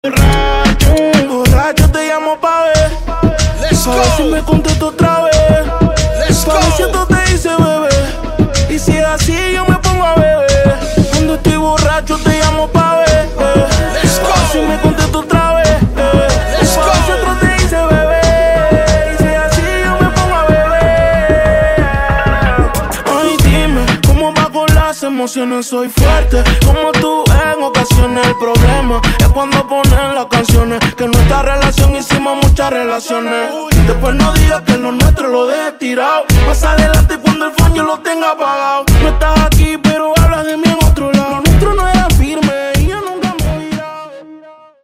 Borracho, borracho te llamo pa' ver. Let's Pa' ver si me go. contesto otra vez. Let's Pa' ver si go. esto te hice bebé. Y si es así yo me pongo a beber. Cuando estoy borracho te llamo pa' ver. Let's Pa' ver si go. me contesto otra vez. Let's Pa' ver si otro go. te hice bebé. Y si es así yo me pongo a beber. Ay, dime, ¿cómo va con las emociones? Soy fuerte, como tú en ocasiones. El problema es cuando ponen las canciones. Que en nuestra relación hicimos muchas relaciones. Después no digas que lo nuestro lo dejes tirado. Más adelante cuando el phone yo lo tenga apagado. No estás aquí pero hablas de mí en